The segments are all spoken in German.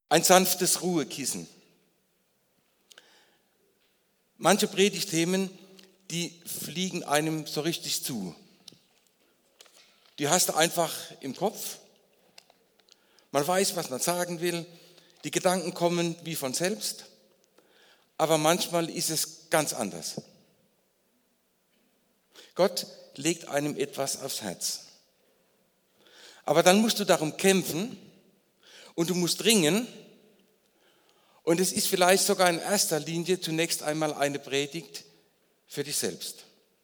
Ein sanftes Ruhekissen. Manche Predigtthemen, die fliegen einem so richtig zu. Die hast du einfach im Kopf. Man weiß, was man sagen will. Die Gedanken kommen wie von selbst. Aber manchmal ist es ganz anders. Gott legt einem etwas aufs Herz. Aber dann musst du darum kämpfen und du musst ringen. Und es ist vielleicht sogar in erster Linie zunächst einmal eine Predigt für dich selbst.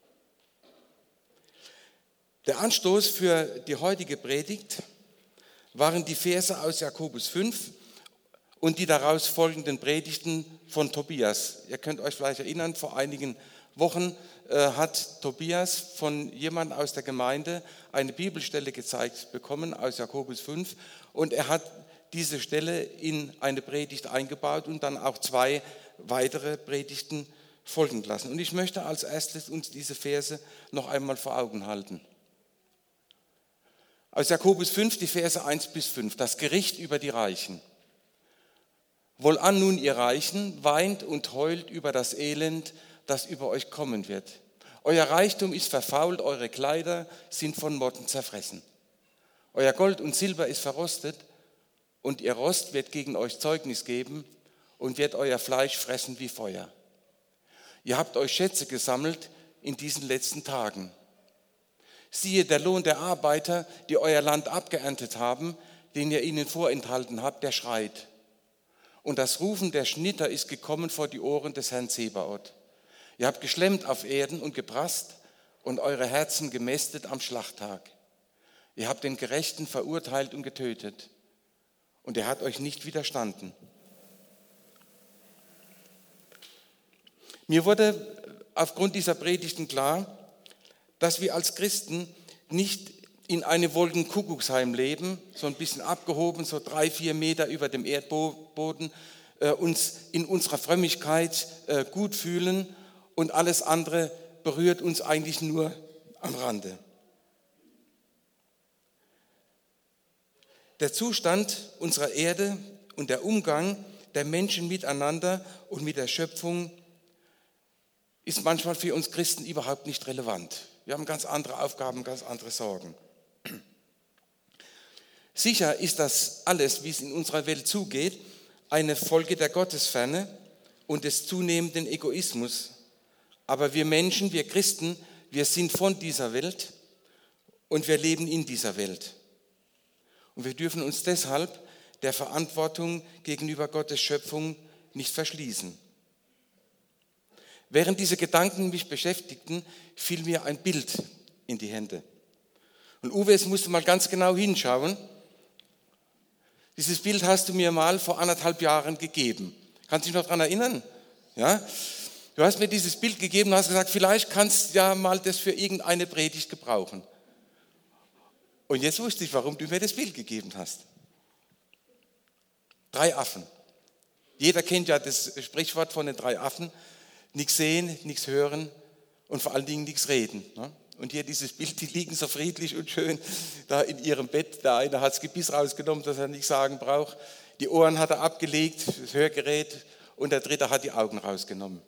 Der Anstoß für die heutige Predigt waren die Verse aus Jakobus 5 und die daraus folgenden Predigten von Tobias. Ihr könnt euch vielleicht erinnern, vor einigen Wochen hat Tobias von jemandem aus der Gemeinde eine Bibelstelle gezeigt bekommen aus Jakobus 5 und er hat diese Stelle in eine Predigt eingebaut und dann auch 2 weitere Predigten folgen lassen. Und ich möchte als erstes uns diese Verse noch einmal vor Augen halten. Aus Jakobus 5, die Verse 1 bis 5, das Gericht über die Reichen. Wohlan nun, ihr Reichen, weint und heult über das Elend, das über euch kommen wird. Euer Reichtum ist verfault, eure Kleider sind von Motten zerfressen. Euer Gold und Silber ist verrostet und ihr Rost wird gegen euch Zeugnis geben und wird euer Fleisch fressen wie Feuer. Ihr habt euch Schätze gesammelt in diesen letzten Tagen. Siehe, der Lohn der Arbeiter, die euer Land abgeerntet haben, den ihr ihnen vorenthalten habt, der schreit. Und das Rufen der Schnitter ist gekommen vor die Ohren des Herrn Zebaoth. Ihr habt geschlemmt auf Erden und geprasst und eure Herzen gemästet am Schlachttag. Ihr habt den Gerechten verurteilt und getötet. Und er hat euch nicht widerstanden. Mir wurde aufgrund dieser Predigten klar, dass wir als Christen nicht in einem Wolkenkuckucksheim leben, so ein bisschen abgehoben, so 3-4 Meter über dem Erdboden, uns in unserer Frömmigkeit gut fühlen und alles andere berührt uns eigentlich nur am Rande. Der Zustand unserer Erde und der Umgang der Menschen miteinander und mit der Schöpfung ist manchmal für uns Christen überhaupt nicht relevant. Wir haben ganz andere Aufgaben, ganz andere Sorgen. Sicher ist das alles, wie es in unserer Welt zugeht, eine Folge der Gottesferne und des zunehmenden Egoismus. Aber wir Menschen, wir Christen, wir sind von dieser Welt und wir leben in dieser Welt. Und wir dürfen uns deshalb der Verantwortung gegenüber Gottes Schöpfung nicht verschließen. Während diese Gedanken mich beschäftigten, fiel mir ein Bild in die Hände. Und Uwe, jetzt musst du mal ganz genau hinschauen. Dieses Bild hast du mir mal vor 1,5 Jahren gegeben. Kannst du dich noch daran erinnern? Ja? Du hast mir dieses Bild gegeben und hast gesagt, vielleicht kannst du ja mal das für irgendeine Predigt gebrauchen. Und jetzt wusste ich, warum du mir das Bild gegeben hast. 3 Affen. Jeder kennt ja das Sprichwort von den 3 Affen. Nichts sehen, nichts hören und vor allen Dingen nichts reden. Und hier dieses Bild, die liegen so friedlich und schön da in ihrem Bett. Der eine hat das Gebiss rausgenommen, dass er nichts sagen braucht. Die Ohren hat er abgelegt, das Hörgerät, und der dritte hat die Augen rausgenommen.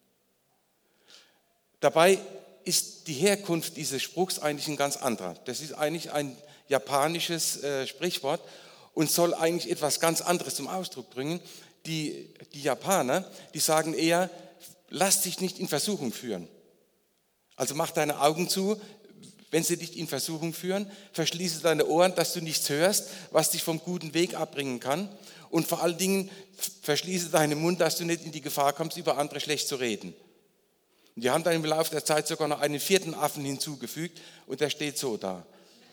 Dabei ist die Herkunft dieses Spruchs eigentlich ein ganz anderer. Das ist eigentlich ein japanisches Sprichwort und soll eigentlich etwas ganz anderes zum Ausdruck bringen. Die Japaner, die sagen eher, lass dich nicht in Versuchung führen. Also mach deine Augen zu, wenn sie dich in Versuchung führen. Verschließe deine Ohren, dass du nichts hörst, was dich vom guten Weg abbringen kann. Und vor allen Dingen verschließe deinen Mund, dass du nicht in die Gefahr kommst, über andere schlecht zu reden. Und die haben dann im Laufe der Zeit sogar noch einen 4. Affen hinzugefügt und der steht so da.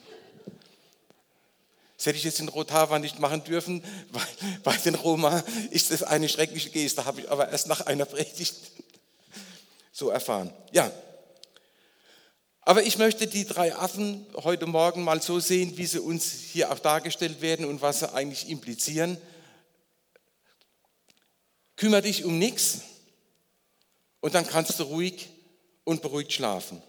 Das hätte ich jetzt in Rotava nicht machen dürfen, weil bei den Roma ist das eine schreckliche Geste, habe ich aber erst nach einer Predigt so erfahren. Ja, aber ich möchte die 3 Affen heute Morgen mal so sehen, wie sie uns hier auch dargestellt werden und was sie eigentlich implizieren. Kümmere dich um nichts und dann kannst du ruhig und beruhigt schlafen.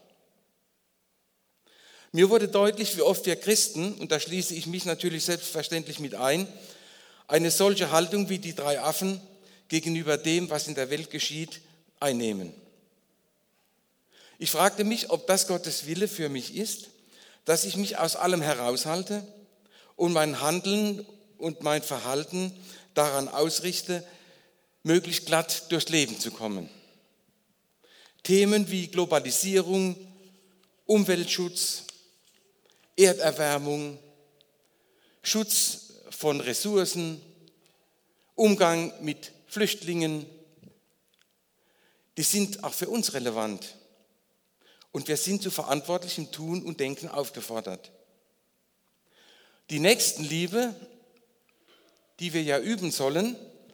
Mir wurde deutlich, wie oft wir Christen, und da schließe ich mich natürlich selbstverständlich mit ein, eine solche Haltung wie die 3 Affen gegenüber dem, was in der Welt geschieht, einnehmen. Ich fragte mich, ob das Gottes Wille für mich ist, dass ich mich aus allem heraushalte und mein Handeln und mein Verhalten daran ausrichte, möglichst glatt durchs Leben zu kommen. Themen wie Globalisierung, Umweltschutz, Erderwärmung, Schutz von Ressourcen, Umgang mit Flüchtlingen, die sind auch für uns relevant. Und wir sind zu verantwortlichem Tun und Denken aufgefordert. Die Nächstenliebe, die wir ja üben sollen,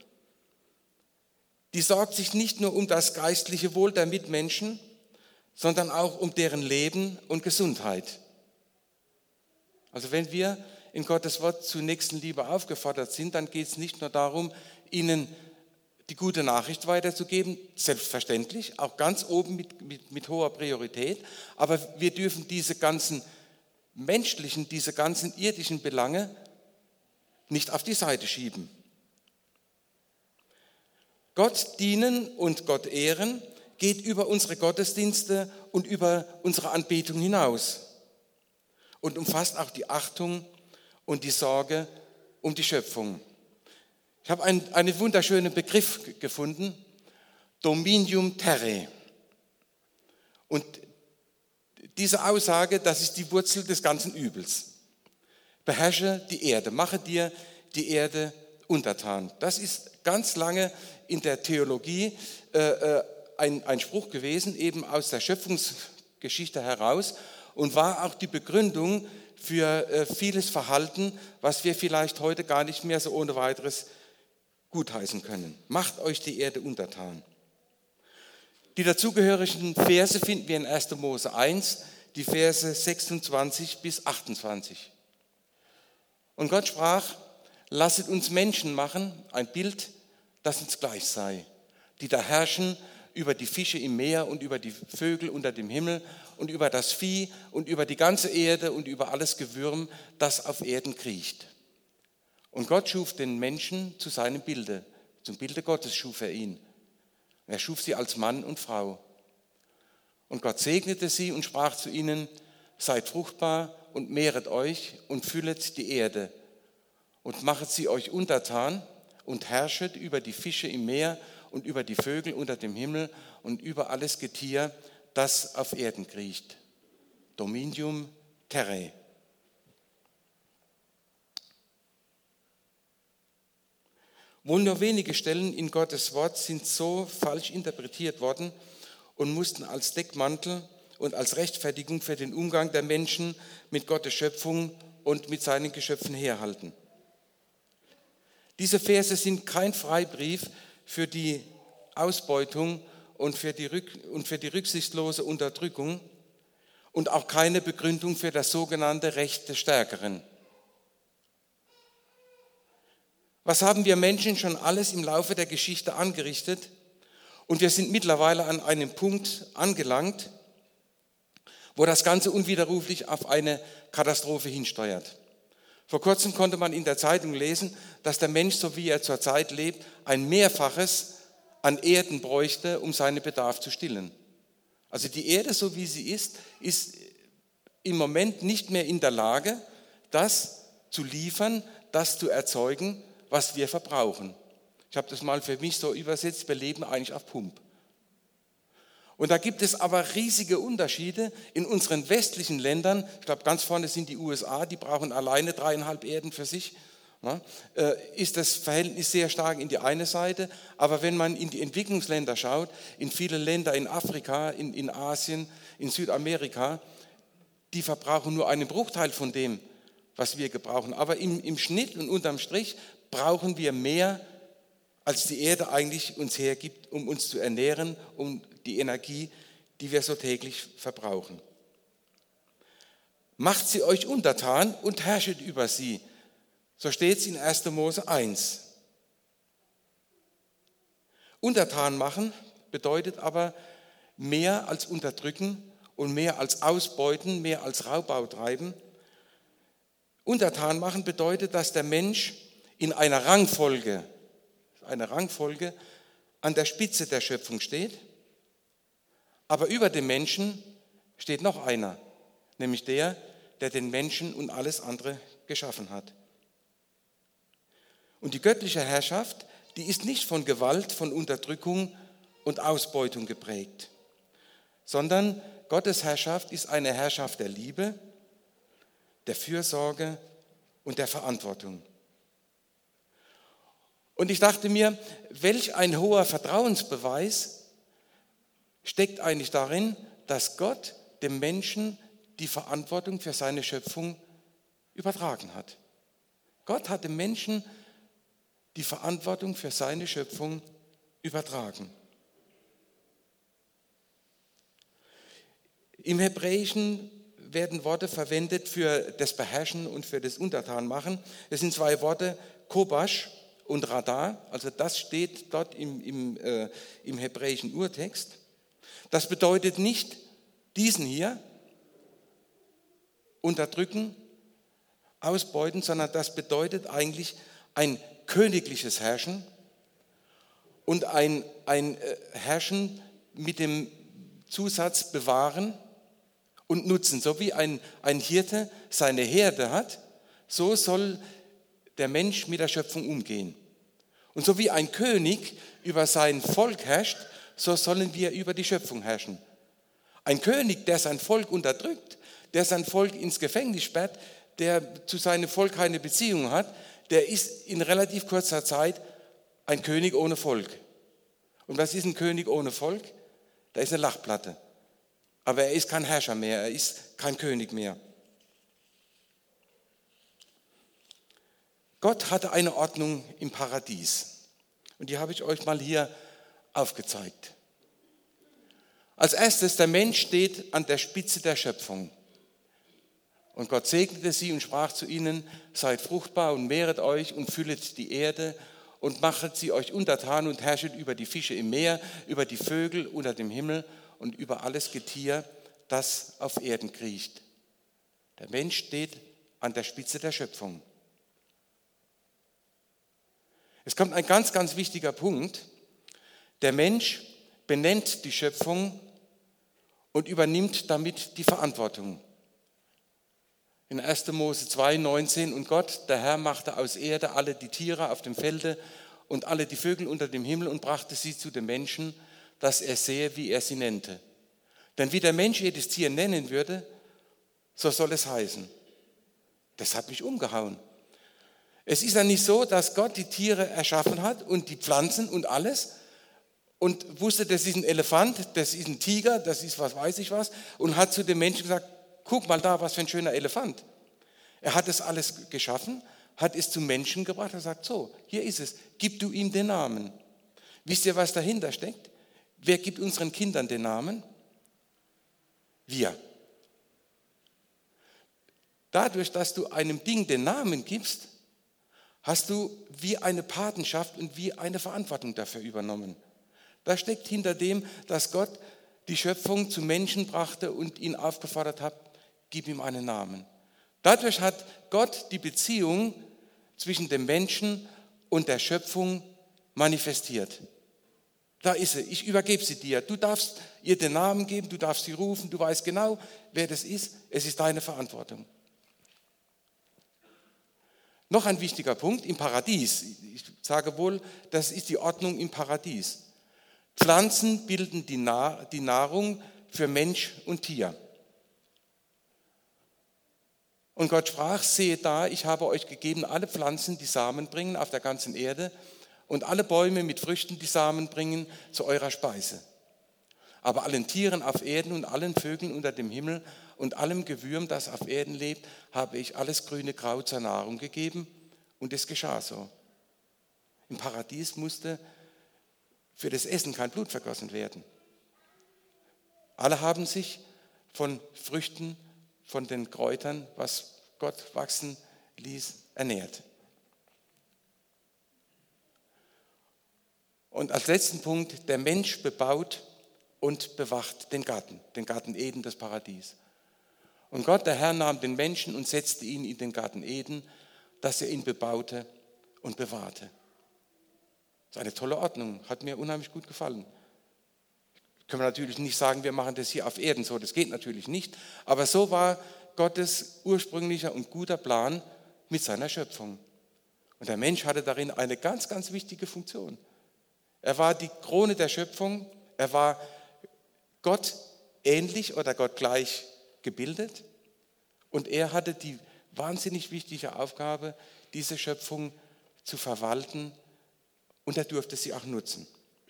die sorgt sich nicht nur um das geistliche Wohl der Mitmenschen, sondern auch um deren Leben und Gesundheit. Also wenn wir in Gottes Wort zu Nächstenliebe aufgefordert sind, dann geht es nicht nur darum, ihnen die gute Nachricht weiterzugeben, selbstverständlich, auch ganz oben mit hoher Priorität, aber wir dürfen diese ganzen menschlichen, diese ganzen irdischen Belange nicht auf die Seite schieben. Gott dienen und Gott ehren geht über unsere Gottesdienste und über unsere Anbetung hinaus und umfasst auch die Achtung und die Sorge um die Schöpfung. Ich habe einen wunderschönen Begriff gefunden, Dominium Terrae. Und diese Aussage, das ist die Wurzel des ganzen Übels. Beherrsche die Erde, mache dir die Erde untertan. Das ist ganz lange in der Theologie ein Spruch gewesen, eben aus der Schöpfungsgeschichte heraus und war auch die Begründung für vieles Verhalten, was wir vielleicht heute gar nicht mehr so ohne weiteres gutheißen können. Macht euch die Erde untertan. Die dazugehörigen Verse finden wir in 1. Mose 1, die Verse 26 bis 28. Und Gott sprach, lasset uns Menschen machen, ein Bild, das uns gleich sei, die da herrschen über die Fische im Meer und über die Vögel unter dem Himmel und über das Vieh und über die ganze Erde und über alles Gewürm, das auf Erden kriecht. Und Gott schuf den Menschen zu seinem Bilde, zum Bilde Gottes schuf er ihn. Er schuf sie als Mann und Frau. Und Gott segnete sie und sprach zu ihnen, seid fruchtbar und mehret euch und füllet die Erde und machet sie euch untertan und herrschet über die Fische im Meer und über die Vögel unter dem Himmel und über alles Getier, das auf Erden kriecht. Dominium Terrae. Wohl nur wenige Stellen in Gottes Wort sind so falsch interpretiert worden und mussten als Deckmantel und als Rechtfertigung für den Umgang der Menschen mit Gottes Schöpfung und mit seinen Geschöpfen herhalten. Diese Verse sind kein Freibrief für die Ausbeutung und für die rücksichtslose Unterdrückung und auch keine Begründung für das sogenannte Recht des Stärkeren. Was haben wir Menschen schon alles im Laufe der Geschichte angerichtet? Und wir sind mittlerweile an einem Punkt angelangt, wo das Ganze unwiderruflich auf eine Katastrophe hinsteuert. Vor kurzem konnte man in der Zeitung lesen, dass der Mensch, so wie er zurzeit lebt, ein Mehrfaches an Erden bräuchte, um seinen Bedarf zu stillen. Also die Erde, so wie sie ist im Moment nicht mehr in der Lage, das zu liefern, das zu erzeugen, was wir verbrauchen. Ich habe das mal für mich so übersetzt, wir leben eigentlich auf Pump. Und da gibt es aber riesige Unterschiede in unseren westlichen Ländern. Ich glaube, ganz vorne sind die USA, die brauchen alleine 3,5 Erden für sich. Ist das Verhältnis sehr stark in die eine Seite. Aber wenn man in die Entwicklungsländer schaut, in viele Länder in Afrika, in Asien, in Südamerika, die verbrauchen nur einen Bruchteil von dem, was wir gebrauchen. Aber im Schnitt und unterm Strich brauchen wir mehr, als die Erde eigentlich uns hergibt, um uns zu ernähren, um die Energie, die wir so täglich verbrauchen. Macht sie euch untertan und herrschet über sie. So steht es in 1. Mose 1. Untertan machen bedeutet aber mehr als unterdrücken und mehr als ausbeuten, mehr als Raubbau treiben. Untertan machen bedeutet, dass der Mensch in einer Rangfolge an der Spitze der Schöpfung steht, aber über dem Menschen steht noch einer, nämlich der den Menschen und alles andere geschaffen hat. Und die göttliche Herrschaft, die ist nicht von Gewalt, von Unterdrückung und Ausbeutung geprägt, sondern Gottes Herrschaft ist eine Herrschaft der Liebe, der Fürsorge und der Verantwortung. Und ich dachte mir, welch ein hoher Vertrauensbeweis steckt eigentlich darin, dass Gott dem Menschen die Verantwortung für seine Schöpfung übertragen hat. Gott hat dem Menschen die Verantwortung für seine Schöpfung übertragen. Im Hebräischen werden Worte verwendet für das Beherrschen und für das Untertanmachen. Es sind zwei Worte, Kobash und Radar, also das steht dort im hebräischen Urtext. Das bedeutet nicht diesen hier, unterdrücken, ausbeuten, sondern das bedeutet eigentlich ein königliches Herrschen und ein Herrschen mit dem Zusatz bewahren und nutzen. So wie ein Hirte seine Herde hat, so soll der Mensch mit der Schöpfung umgehen. Und so wie ein König über sein Volk herrscht, so sollen wir über die Schöpfung herrschen. Ein König, der sein Volk unterdrückt, der sein Volk ins Gefängnis sperrt, der zu seinem Volk keine Beziehung hat, der ist in relativ kurzer Zeit ein König ohne Volk. Und was ist ein König ohne Volk? Da ist eine Lachplatte. Aber er ist kein Herrscher mehr, er ist kein König mehr. Gott hatte eine Ordnung im Paradies. Und die habe ich euch mal hier aufgezeigt. Als erstes, der Mensch steht an der Spitze der Schöpfung. Und Gott segnete sie und sprach zu ihnen, seid fruchtbar und mehret euch und füllet die Erde und machet sie euch untertan und herrschet über die Fische im Meer, über die Vögel unter dem Himmel und über alles Getier, das auf Erden kriecht. Der Mensch steht an der Spitze der Schöpfung. Es kommt ein ganz, ganz wichtiger Punkt. Der Mensch benennt die Schöpfung und übernimmt damit die Verantwortung. In 1. Mose 2, 19, und Gott, der Herr, machte aus Erde alle die Tiere auf dem Felde und alle die Vögel unter dem Himmel und brachte sie zu dem Menschen, dass er sehe, wie er sie nennte. Denn wie der Mensch jedes Tier nennen würde, so soll es heißen. Das hat mich umgehauen. Es ist ja nicht so, dass Gott die Tiere erschaffen hat und die Pflanzen und alles und wusste, das ist ein Elefant, das ist ein Tiger, das ist was weiß ich was und hat zu dem Menschen gesagt, guck mal da, was für ein schöner Elefant. Er hat es alles geschaffen, hat es zum Menschen gebracht, er sagt so, hier ist es, gib du ihm den Namen. Wisst ihr, was dahinter steckt? Wer gibt unseren Kindern den Namen? Wir. Dadurch, dass du einem Ding den Namen gibst, hast du wie eine Patenschaft und wie eine Verantwortung dafür übernommen. Da steckt hinter dem, dass Gott die Schöpfung zum Menschen brachte und ihn aufgefordert hat, gib ihm einen Namen. Dadurch hat Gott die Beziehung zwischen dem Menschen und der Schöpfung manifestiert. Da ist sie, ich übergebe sie dir. Du darfst ihr den Namen geben, du darfst sie rufen, du weißt genau, wer das ist. Es ist deine Verantwortung. Noch ein wichtiger Punkt, im Paradies. Ich sage wohl, das ist die Ordnung im Paradies. Pflanzen bilden die Nahrung für Mensch und Tier. Und Gott sprach, seht da, ich habe euch gegeben alle Pflanzen, die Samen bringen auf der ganzen Erde und alle Bäume mit Früchten, die Samen bringen, zu eurer Speise. Aber allen Tieren auf Erden und allen Vögeln unter dem Himmel und allem Gewürm, das auf Erden lebt, habe ich alles grüne Kraut zur Nahrung gegeben und es geschah so. Im Paradies musste für das Essen kein Blut vergossen werden. Alle haben sich von Früchten, von den Kräutern, was Gott wachsen ließ, ernährt. Und als letzten Punkt, der Mensch bebaut und bewacht den Garten Eden, das Paradies. Und Gott, der Herr, nahm den Menschen und setzte ihn in den Garten Eden, dass er ihn bebaute und bewahrte. Das ist eine tolle Ordnung, hat mir unheimlich gut gefallen. Können wir natürlich nicht sagen, wir machen das hier auf Erden so, das geht natürlich nicht. Aber so war Gottes ursprünglicher und guter Plan mit seiner Schöpfung. Und der Mensch hatte darin eine ganz, ganz wichtige Funktion. Er war die Krone der Schöpfung, er war Gott ähnlich oder Gott gleich gebildet und er hatte die wahnsinnig wichtige Aufgabe, diese Schöpfung zu verwalten und er durfte sie auch nutzen.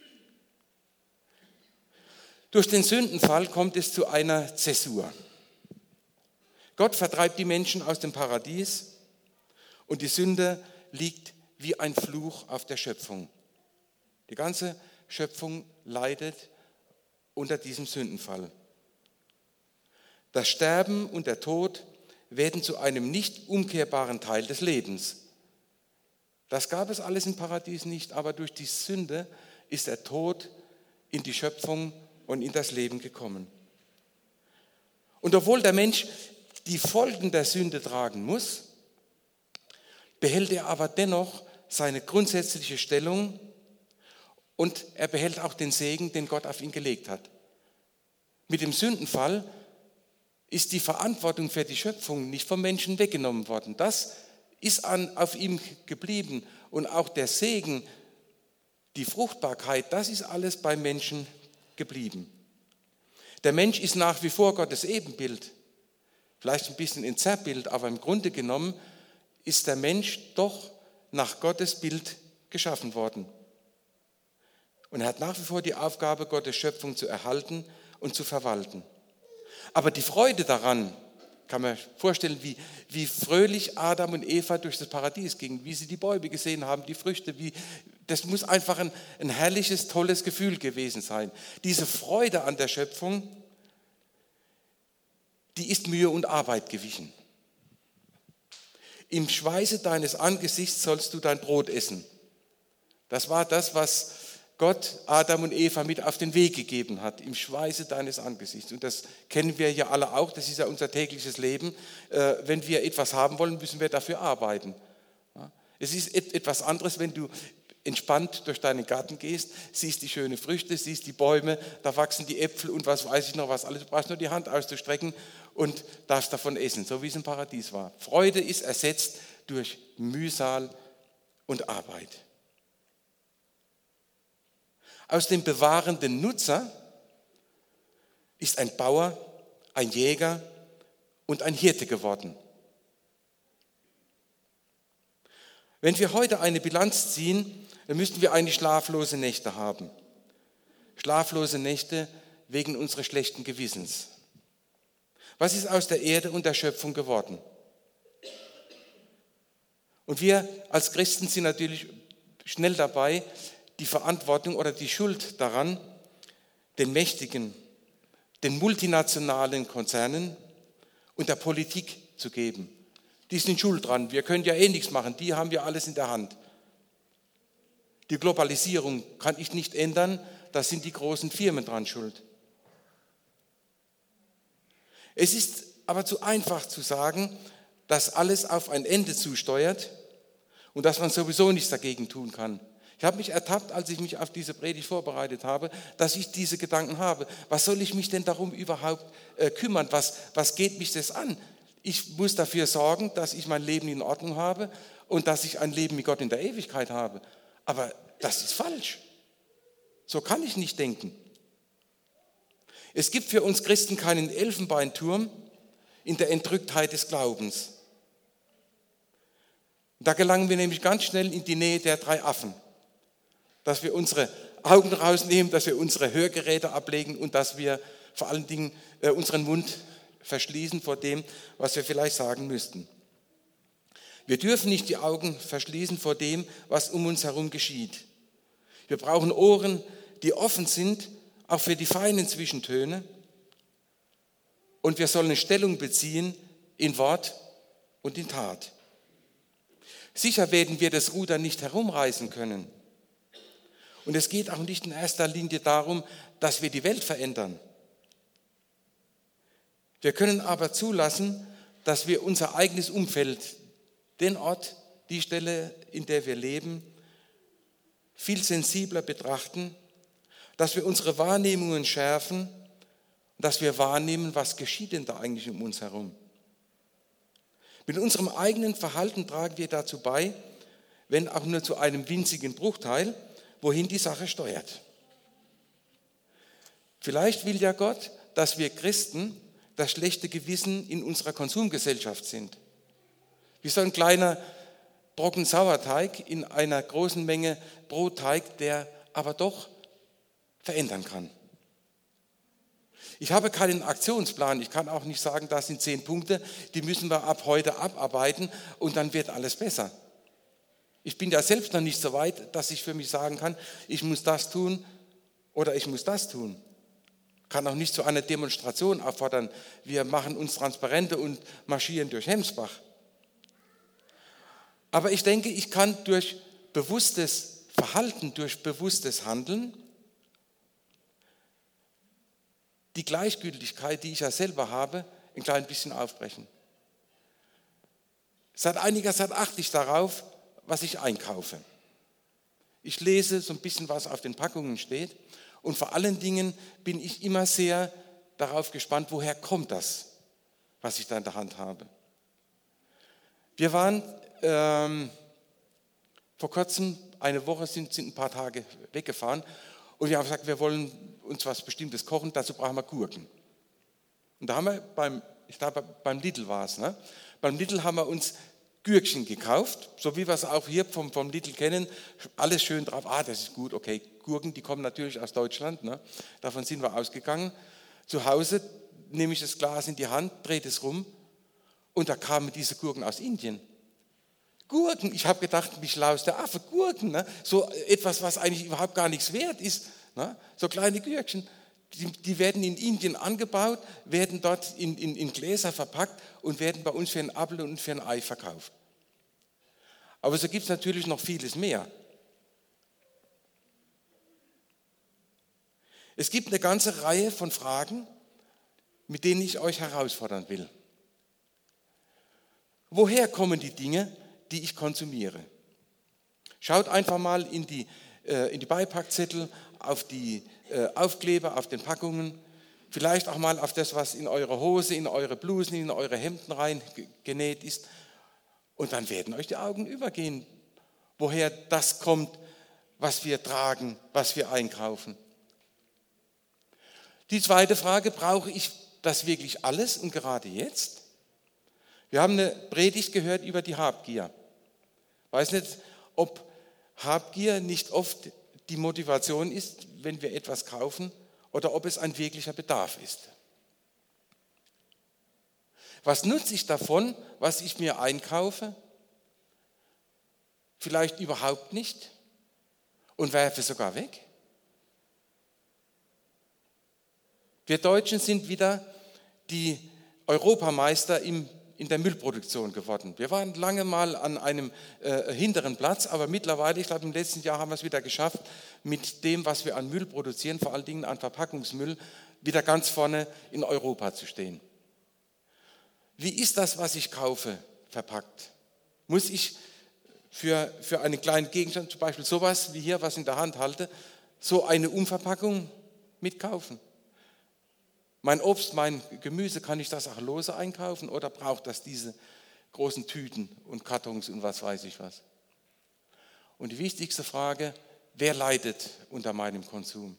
Durch den Sündenfall kommt es zu einer Zäsur. Gott vertreibt die Menschen aus dem Paradies und die Sünde liegt wie ein Fluch auf der Schöpfung. Die ganze Schöpfung leidet unter diesem Sündenfall. Das Sterben und der Tod werden zu einem nicht umkehrbaren Teil des Lebens. Das gab es alles im Paradies nicht, aber durch die Sünde ist der Tod in die Schöpfung und in das Leben gekommen. Und obwohl der Mensch die Folgen der Sünde tragen muss, behält er aber dennoch seine grundsätzliche Stellung und er behält auch den Segen, den Gott auf ihn gelegt hat. Mit dem Sündenfall ist die Verantwortung für die Schöpfung nicht vom Menschen weggenommen worden. Das ist auf ihm geblieben und auch der Segen, die Fruchtbarkeit, das ist alles beim Menschen geblieben. Der Mensch ist nach wie vor Gottes Ebenbild, vielleicht ein bisschen ein Zerrbild, aber im Grunde genommen ist der Mensch doch nach Gottes Bild geschaffen worden. Und er hat nach wie vor die Aufgabe, Gottes Schöpfung zu erhalten und zu verwalten. Aber die Freude daran, kann man vorstellen, wie fröhlich Adam und Eva durch das Paradies gingen, wie sie die Bäume gesehen haben, die Früchte, das muss einfach ein herrliches, tolles Gefühl gewesen sein. Diese Freude an der Schöpfung, die ist Mühe und Arbeit gewichen. Im Schweiße deines Angesichts sollst du dein Brot essen. Das war das, was Gott Adam und Eva mit auf den Weg gegeben hat, im Schweiße deines Angesichts. Und das kennen wir ja alle auch, das ist ja unser tägliches Leben. Wenn wir etwas haben wollen, müssen wir dafür arbeiten. Es ist etwas anderes, wenn du entspannt durch deinen Garten gehst, siehst die schönen Früchte, siehst die Bäume, da wachsen die Äpfel und was weiß ich noch was alles. Du brauchst nur die Hand auszustrecken und darfst davon essen, so wie es im Paradies war. Freude ist ersetzt durch Mühsal und Arbeit. Aus dem bewahrenden Nutzer ist ein Bauer, ein Jäger und ein Hirte geworden. Wenn wir heute eine Bilanz ziehen, dann müssten wir eigentlich schlaflose Nächte haben. Schlaflose Nächte wegen unseres schlechten Gewissens. Was ist aus der Erde und der Schöpfung geworden? Und wir als Christen sind natürlich schnell dabei, die Verantwortung oder die Schuld daran den Mächtigen, den multinationalen Konzernen und der Politik zu geben. Die sind schuld dran, wir können ja eh nichts machen, die haben ja alles in der Hand. Die Globalisierung kann ich nicht ändern, da sind die großen Firmen dran schuld. Es ist aber zu einfach zu sagen, dass alles auf ein Ende zusteuert und dass man sowieso nichts dagegen tun kann. Ich habe mich ertappt, als ich mich auf diese Predigt vorbereitet habe, dass ich diese Gedanken habe. Was soll ich mich denn darum überhaupt kümmern? Was geht mich das an? Ich muss dafür sorgen, dass ich mein Leben in Ordnung habe und dass ich ein Leben mit Gott in der Ewigkeit habe. Aber das ist falsch. So kann ich nicht denken. Es gibt für uns Christen keinen Elfenbeinturm in der Entrücktheit des Glaubens. Da gelangen wir nämlich ganz schnell in die Nähe der drei Affen. Dass wir unsere Augen rausnehmen, dass wir unsere Hörgeräte ablegen und dass wir vor allen Dingen unseren Mund verschließen vor dem, was wir vielleicht sagen müssten. Wir dürfen nicht die Augen verschließen vor dem, was um uns herum geschieht. Wir brauchen Ohren, die offen sind, auch für die feinen Zwischentöne. Und wir sollen Stellung beziehen in Wort und in Tat. Sicher werden wir das Ruder nicht herumreißen können. Und es geht auch nicht in erster Linie darum, dass wir die Welt verändern. Wir können aber zulassen, dass wir unser eigenes Umfeld, den Ort, die Stelle, in der wir leben, viel sensibler betrachten, dass wir unsere Wahrnehmungen schärfen, dass wir wahrnehmen, was geschieht denn da eigentlich um uns herum. Mit unserem eigenen Verhalten tragen wir dazu bei, wenn auch nur zu einem winzigen Bruchteil, wohin die Sache steuert. Vielleicht will ja Gott, dass wir Christen das schlechte Gewissen in unserer Konsumgesellschaft sind. Wie so ein kleiner Brocken Sauerteig in einer großen Menge Brotteig, der aber doch verändern kann. Ich habe keinen Aktionsplan, ich kann auch nicht sagen, das sind 10 Punkte, die müssen wir ab heute abarbeiten und dann wird alles besser. Ich bin ja selbst noch nicht so weit, dass ich für mich sagen kann, ich muss das tun oder ich muss das tun. Ich kann auch nicht zu einer Demonstration auffordern, wir machen uns Transparente und marschieren durch Hemsbach. Aber ich denke, ich kann durch bewusstes Verhalten, durch bewusstes Handeln die Gleichgültigkeit, die ich ja selber habe, ein klein bisschen aufbrechen. Seit einiger Zeit achte ich darauf, was ich einkaufe. Ich lese so ein bisschen, was auf den Packungen steht und vor allen Dingen bin ich immer sehr darauf gespannt, woher kommt das, was ich da in der Hand habe. Wir waren vor kurzem, eine Woche sind ein paar Tage weggefahren und wir haben gesagt, wir wollen uns was Bestimmtes kochen, dazu brauchen wir Gurken. Und da haben wir ich glaube beim Lidl war es, ne? Beim Lidl haben wir uns Gürkchen gekauft, so wie wir es auch hier vom Lidl kennen, alles schön drauf, das ist gut, okay, Gurken, die kommen natürlich aus Deutschland, ne? Davon sind wir ausgegangen. Zu Hause nehme ich das Glas in die Hand, drehe es rum und da kamen diese Gurken aus Indien. Gurken, ich habe gedacht, mich Laus der Affe, Gurken, ne? So etwas, was eigentlich überhaupt gar nichts wert ist, ne? So kleine Gürkchen. Die werden in Indien angebaut, werden dort in Gläser verpackt und werden bei uns für einen Apfel und für ein Ei verkauft. Aber so gibt es natürlich noch vieles mehr. Es gibt eine ganze Reihe von Fragen, mit denen ich euch herausfordern will. Woher kommen die Dinge, die ich konsumiere? Schaut einfach mal in die Beipackzettel, auf die Aufkleber, auf den Packungen, vielleicht auch mal auf das, was in eure Hose, in eure Blusen, in eure Hemden rein genäht ist. Und dann werden euch die Augen übergehen, woher das kommt, was wir tragen, was wir einkaufen. Die zweite Frage, brauche ich das wirklich alles und gerade jetzt? Wir haben eine Predigt gehört über die Habgier. Ich weiß nicht, ob Habgier nicht oft die Motivation ist, wenn wir etwas kaufen, oder ob es ein wirklicher Bedarf ist. Was nutze ich davon, was ich mir einkaufe? Vielleicht überhaupt nicht und werfe sogar weg? Wir Deutschen sind wieder die Europameister in der Müllproduktion geworden. Wir waren lange mal an einem hinteren Platz, aber mittlerweile, ich glaube im letzten Jahr haben wir es wieder geschafft, mit dem, was wir an Müll produzieren, vor allen Dingen an Verpackungsmüll, wieder ganz vorne in Europa zu stehen. Wie ist das, was ich kaufe, verpackt? Muss ich für einen kleinen Gegenstand, zum Beispiel sowas wie hier, was ich in der Hand halte, so eine Umverpackung mitkaufen? Mein Obst, mein Gemüse, kann ich das auch lose einkaufen oder braucht das diese großen Tüten und Kartons und was weiß ich was? Und die wichtigste Frage, wer leidet unter meinem Konsum?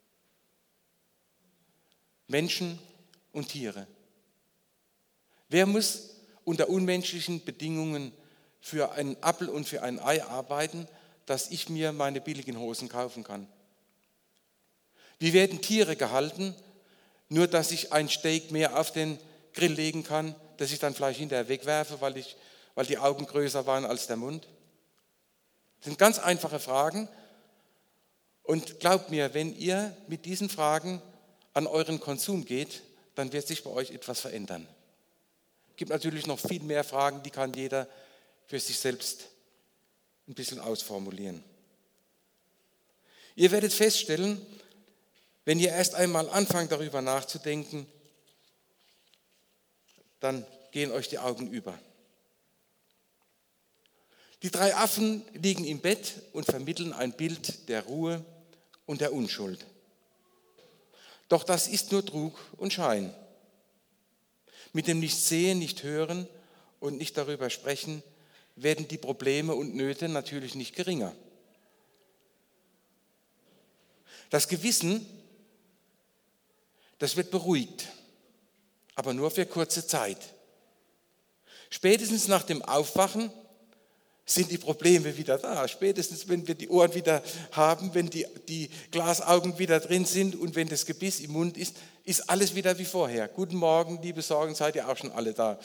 Menschen und Tiere. Wer muss unter unmenschlichen Bedingungen für einen Apfel und für ein Ei arbeiten, dass ich mir meine billigen Hosen kaufen kann? Wie werden Tiere gehalten? Nur, dass ich ein Steak mehr auf den Grill legen kann, das ich dann vielleicht hinterher wegwerfe, weil die Augen größer waren als der Mund? Das sind ganz einfache Fragen. Und glaubt mir, wenn ihr mit diesen Fragen an euren Konsum geht, dann wird sich bei euch etwas verändern. Es gibt natürlich noch viel mehr Fragen, die kann jeder für sich selbst ein bisschen ausformulieren. Ihr werdet feststellen, wenn ihr erst einmal anfangt, darüber nachzudenken, dann gehen euch die Augen über. Die 3 Affen liegen im Bett und vermitteln ein Bild der Ruhe und der Unschuld. Doch das ist nur Trug und Schein. Mit dem Nicht-Sehen, Nicht-Hören und nicht darüber sprechen, werden die Probleme und Nöte natürlich nicht geringer. Das Gewissen, das wird beruhigt, aber nur für kurze Zeit. Spätestens nach dem Aufwachen sind die Probleme wieder da. Spätestens, wenn wir die Ohren wieder haben, wenn die Glasaugen wieder drin sind und wenn das Gebiss im Mund ist, ist alles wieder wie vorher. Guten Morgen, liebe Sorgen, seid ihr auch schon alle da.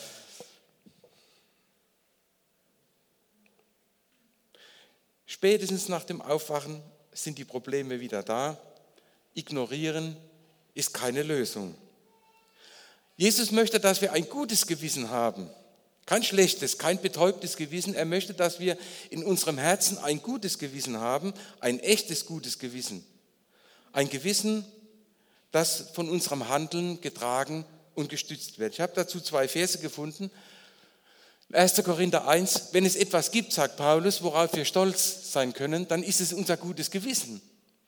Spätestens nach dem Aufwachen sind die Probleme wieder da. Ignorieren ist keine Lösung. Jesus möchte, dass wir ein gutes Gewissen haben. Kein schlechtes, kein betäubtes Gewissen. Er möchte, dass wir in unserem Herzen ein gutes Gewissen haben, ein echtes gutes Gewissen. Ein Gewissen, das von unserem Handeln getragen und gestützt wird. Ich habe dazu 2 Verse gefunden. 1. Korinther 1, wenn es etwas gibt, sagt Paulus, worauf wir stolz sein können, dann ist es unser gutes Gewissen.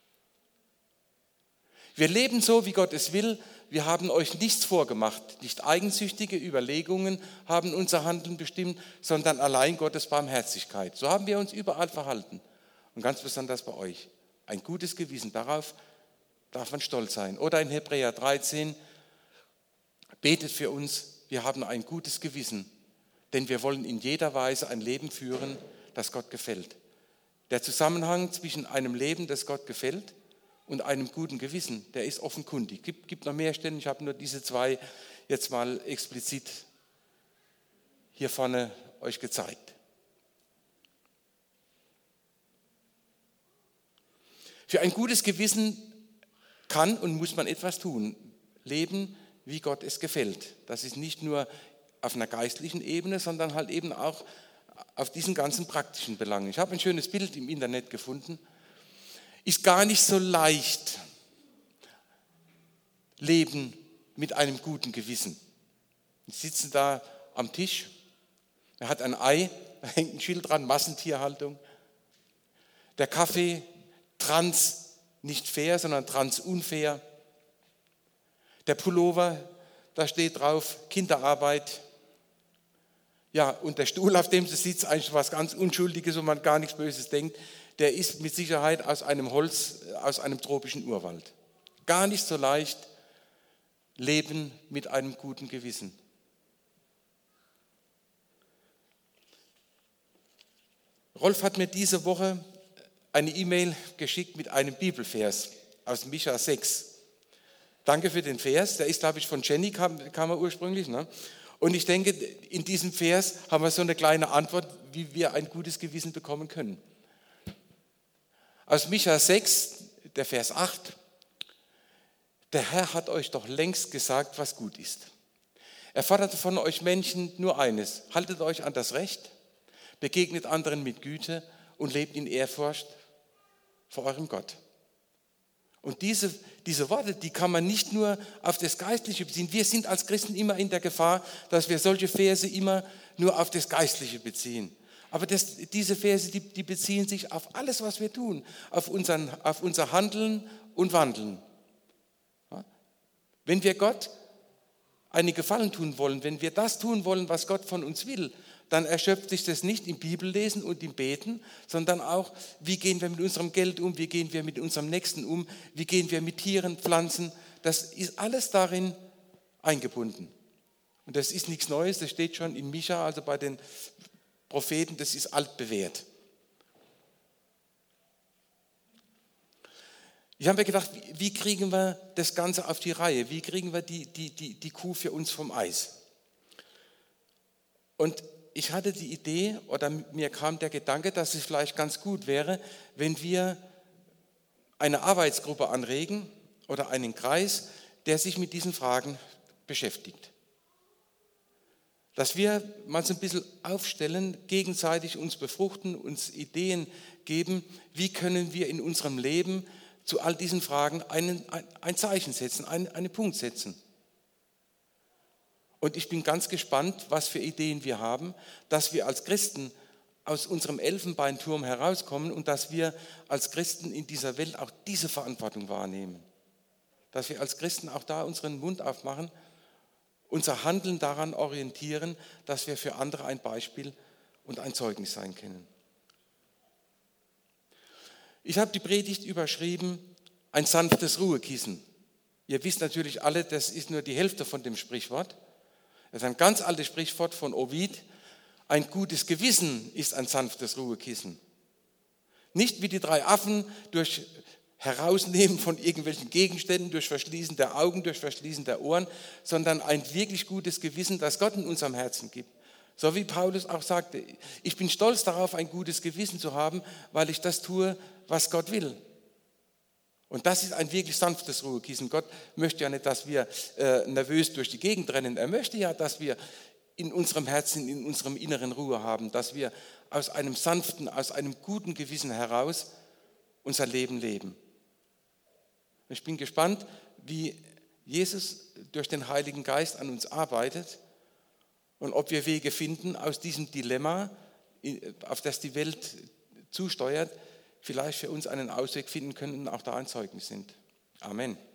Wir leben so, wie Gott es will. Wir haben euch nichts vorgemacht. Nicht eigensüchtige Überlegungen haben unser Handeln bestimmt, sondern allein Gottes Barmherzigkeit. So haben wir uns überall verhalten. Und ganz besonders bei euch. Ein gutes Gewissen, darauf darf man stolz sein. Oder in Hebräer 13, betet für uns, wir haben ein gutes Gewissen, denn wir wollen in jeder Weise ein Leben führen, das Gott gefällt. Der Zusammenhang zwischen einem Leben, das Gott gefällt, und einem guten Gewissen, der ist offenkundig. Gibt noch mehr Stellen, ich habe nur diese 2 jetzt mal explizit hier vorne euch gezeigt. Für ein gutes Gewissen kann und muss man etwas tun. Leben, wie Gott es gefällt. Das ist nicht nur auf einer geistlichen Ebene, sondern halt eben auch auf diesen ganzen praktischen Belangen. Ich habe ein schönes Bild im Internet gefunden. Ist gar nicht so leicht, leben mit einem guten Gewissen. Wir sitzen da am Tisch, er hat ein Ei, da hängt ein Schild dran, Massentierhaltung. Der Kaffee, trans nicht fair, sondern trans unfair. Der Pullover, da steht drauf, Kinderarbeit. Ja, und der Stuhl, auf dem sie sitzt, eigentlich was ganz Unschuldiges, wo man gar nichts Böses denkt, der ist mit Sicherheit aus einem Holz, aus einem tropischen Urwald. Gar nicht so leicht leben mit einem guten Gewissen. Rolf hat mir diese Woche eine E-Mail geschickt mit einem Bibelvers aus Micha 6. Danke für den Vers, der ist, glaube ich, von Jenny, kam er ursprünglich. Ne? Und ich denke, in diesem Vers haben wir so eine kleine Antwort, wie wir ein gutes Gewissen bekommen können. Aus Micha 6, der Vers 8. Der Herr hat euch doch längst gesagt, was gut ist. Er forderte von euch Menschen nur eines: Haltet euch an das Recht, begegnet anderen mit Güte und lebt in Ehrfurcht vor eurem Gott. Und diese Worte, die kann man nicht nur auf das Geistliche beziehen. Wir sind als Christen immer in der Gefahr, dass wir solche Verse immer nur auf das Geistliche beziehen. Aber diese Verse, die beziehen sich auf alles, was wir tun, auf unser Handeln und Wandeln. Ja? Wenn wir Gott einen Gefallen tun wollen, wenn wir das tun wollen, was Gott von uns will, dann erschöpft sich das nicht im Bibellesen und im Beten, sondern auch, wie gehen wir mit unserem Geld um, wie gehen wir mit unserem Nächsten um, wie gehen wir mit Tieren, Pflanzen. Das ist alles darin eingebunden. Und das ist nichts Neues, das steht schon in Micha, also bei den Propheten, das ist altbewährt. Ich habe mir gedacht, wie kriegen wir das Ganze auf die Reihe? Wie kriegen wir die Kuh für uns vom Eis? Und ich hatte die Idee, oder mir kam der Gedanke, dass es vielleicht ganz gut wäre, wenn wir eine Arbeitsgruppe anregen oder einen Kreis, der sich mit diesen Fragen beschäftigt. Dass wir mal so ein bisschen aufstellen, gegenseitig uns befruchten, uns Ideen geben, wie können wir in unserem Leben zu all diesen Fragen ein Zeichen setzen, einen Punkt setzen. Und ich bin ganz gespannt, was für Ideen wir haben, dass wir als Christen aus unserem Elfenbeinturm herauskommen und dass wir als Christen in dieser Welt auch diese Verantwortung wahrnehmen. Dass wir als Christen auch da unseren Mund aufmachen, unser Handeln daran orientieren, dass wir für andere ein Beispiel und ein Zeugnis sein können. Ich habe die Predigt überschrieben, ein sanftes Ruhekissen. Ihr wisst natürlich alle, das ist nur die Hälfte von dem Sprichwort. Das ist ein ganz altes Sprichwort von Ovid. Ein gutes Gewissen ist ein sanftes Ruhekissen. Nicht wie die 3 Affen durch Herausnehmen von irgendwelchen Gegenständen, durch Verschließen der Augen, durch Verschließen der Ohren, sondern ein wirklich gutes Gewissen, das Gott in unserem Herzen gibt. So wie Paulus auch sagte, ich bin stolz darauf, ein gutes Gewissen zu haben, weil ich das tue, was Gott will. Und das ist ein wirklich sanftes Ruhekissen. Gott möchte ja nicht, dass wir nervös durch die Gegend rennen. Er möchte ja, dass wir in unserem Herzen, in unserem Inneren Ruhe haben, dass wir aus einem sanften, aus einem guten Gewissen heraus unser Leben leben. Ich bin gespannt, wie Jesus durch den Heiligen Geist an uns arbeitet und ob wir Wege finden, aus diesem Dilemma, auf das die Welt zusteuert, vielleicht für uns einen Ausweg finden können und auch da ein Zeugnis sind. Amen.